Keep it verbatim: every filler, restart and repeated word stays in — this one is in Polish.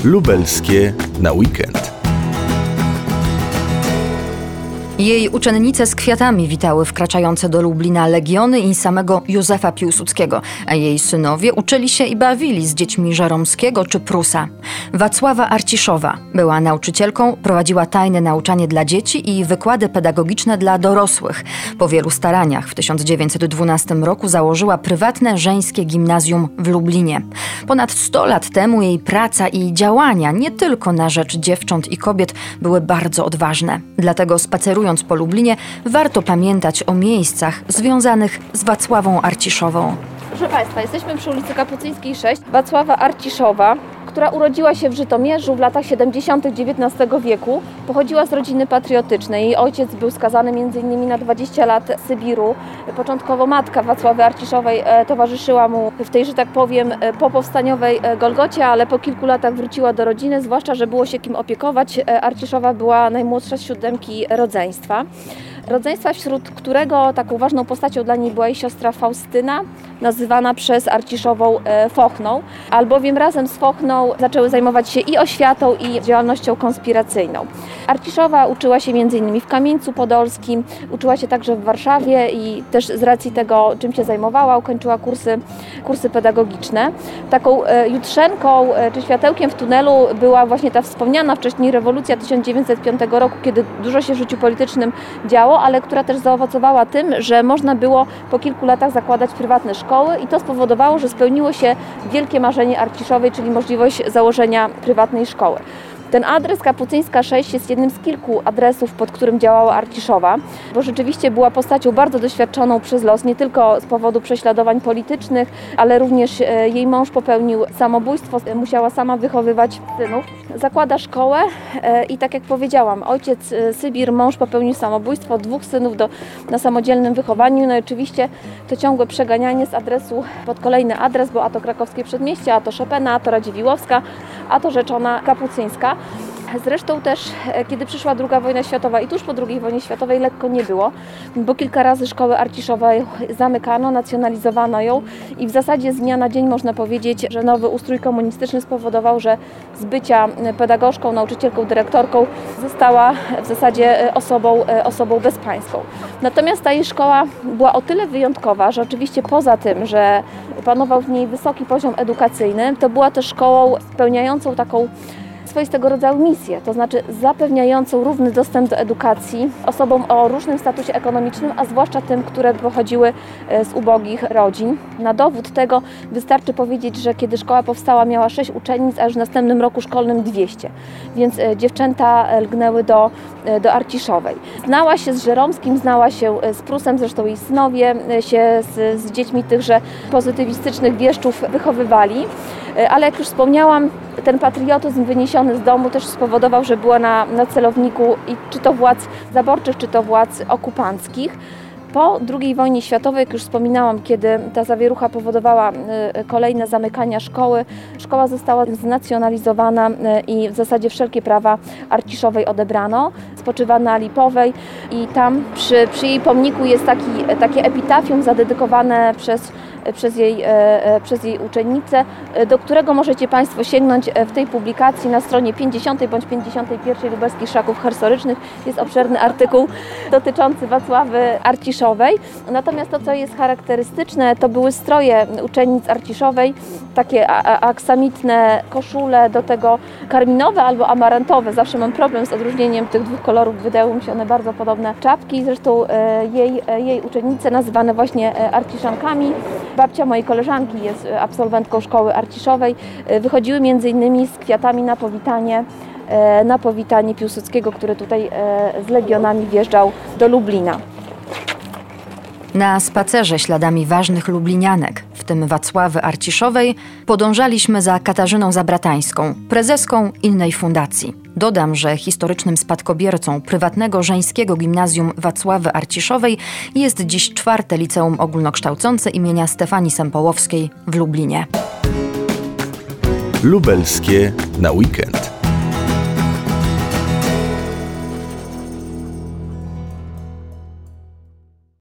Lubelskie na weekend. Jej uczennice z kwiatami witały wkraczające do Lublina legiony i samego Józefa Piłsudskiego, a jej synowie uczyli się i bawili z dziećmi Żeromskiego czy Prusa. Wacława Arciszowa była nauczycielką, prowadziła tajne nauczanie dla dzieci i wykłady pedagogiczne dla dorosłych. Po wielu staraniach w tysiąc dziewięćset dwunastym roku założyła prywatne żeńskie gimnazjum w Lublinie. Ponad sto lat temu jej praca i działania nie tylko na rzecz dziewcząt i kobiet były bardzo odważne. Dlatego spacerując po Lublinie, warto pamiętać o miejscach związanych z Wacławą Arciszową. Proszę Państwa, jesteśmy przy ulicy Kapucyńskiej sześć. Wacława Arciszowa, która urodziła się w Żytomierzu w latach siedemdziesiątych dziewiętnastego wieku, pochodziła z rodziny patriotycznej. Jej ojciec był skazany między innymi na dwadzieścia lat Sybiru. Początkowo matka Wacławy Arciszowej towarzyszyła mu w tej, że tak powiem, popowstaniowej Golgocie, ale po kilku latach wróciła do rodziny, zwłaszcza, że było się kim opiekować. Arciszowa była najmłodsza z siódemki rodzeństwa. Rodzeństwa, wśród którego taką ważną postacią dla niej była jej siostra Faustyna, nazywana przez Arciszową Fochną, albowiem razem z Fochną zaczęły zajmować się i oświatą, i działalnością konspiracyjną. Arciszowa uczyła się między innymi w Kamieńcu Podolskim, uczyła się także w Warszawie i też z racji tego, czym się zajmowała, ukończyła kursy, kursy pedagogiczne. Taką jutrzenką czy światełkiem w tunelu była właśnie ta wspomniana wcześniej rewolucja tysiąc dziewięćset piątego roku, kiedy dużo się w życiu politycznym działo, ale która też zaowocowała tym, że można było po kilku latach zakładać prywatne szkoły i to spowodowało, że spełniło się wielkie marzenie Arciszowej, czyli możliwość założenia prywatnej szkoły. Ten adres Kapucyńska sześć jest jednym z kilku adresów, pod którym działała Arciszowa, bo rzeczywiście była postacią bardzo doświadczoną przez los, nie tylko z powodu prześladowań politycznych, ale również jej mąż popełnił samobójstwo, musiała sama wychowywać synów. Zakłada szkołę i tak jak powiedziałam, ojciec Sybir, mąż popełnił samobójstwo, dwóch synów do, na samodzielnym wychowaniu. No i oczywiście to ciągłe przeganianie z adresu pod kolejny adres, bo a to Krakowskie Przedmieście, a to Chopina, a to Radziwiłłowska, a to Rzeczona Kapucyńska. Zresztą też, kiedy przyszła druga wojna światowa i tuż po drugiej wojnie światowej lekko nie było, bo kilka razy szkołę Arciszowej zamykano, nacjonalizowano ją i w zasadzie z dnia na dzień można powiedzieć, że nowy ustrój komunistyczny spowodował, że z bycia pedagogzką, nauczycielką, dyrektorką została w zasadzie osobą, osobą bezpańską. Natomiast ta jej szkoła była o tyle wyjątkowa, że oczywiście poza tym, że panował w niej wysoki poziom edukacyjny, to była też szkołą spełniającą taką swoistego rodzaju misję, to znaczy zapewniającą równy dostęp do edukacji osobom o różnym statusie ekonomicznym, a zwłaszcza tym, które pochodziły z ubogich rodzin. Na dowód tego wystarczy powiedzieć, że kiedy szkoła powstała, miała sześć uczennic, a już w następnym roku szkolnym dwieście, więc dziewczęta lgnęły do, do Arciszowej. Znała się z Żeromskim, znała się z Prusem, zresztą jej synowie się z, z dziećmi tychże pozytywistycznych wieszczów wychowywali, ale jak już wspomniałam, ten patriotyzm wyniesiony z domu też spowodował, że była na, na celowniku i czy to władz zaborczych, czy to władz okupanckich. Po drugiej wojnie światowej, jak już wspominałam, kiedy ta zawierucha powodowała kolejne zamykania szkoły, szkoła została znacjonalizowana i w zasadzie wszelkie prawa Arciszowej odebrano. Spoczywa na Lipowej i tam przy, przy jej pomniku jest taki, takie epitafium zadedykowane przez Przez jej, przez jej uczennicę, do którego możecie Państwo sięgnąć w tej publikacji na stronie pięćdziesiątej bądź pięćdziesiątej pierwszej Lubelskich Szlaków Historycznych. Jest obszerny artykuł dotyczący Wacławy Arciszowej. Natomiast to, co jest charakterystyczne, to były stroje uczennic Arciszowej, takie aksamitne koszule, do tego karminowe albo amarantowe. Zawsze mam problem z odróżnieniem tych dwóch kolorów, wydają mi się one bardzo podobne. Czapki, zresztą jej, jej uczennice nazywane właśnie Arciszankami. Babcia mojej koleżanki jest absolwentką szkoły Arciszowej. Wychodziły między innymi z kwiatami na powitanie, na powitanie Piłsudskiego, który tutaj z legionami wjeżdżał do Lublina. Na spacerze śladami ważnych lublinianek, w tym Wacławy Arciszowej, podążaliśmy za Katarzyną Zabratańską, prezeską innej fundacji. Dodam, że historycznym spadkobiercą prywatnego żeńskiego gimnazjum Wacławy Arciszowej jest dziś czwarte liceum ogólnokształcące imienia Stefanii Sempołowskiej w Lublinie. Lubelskie na weekend.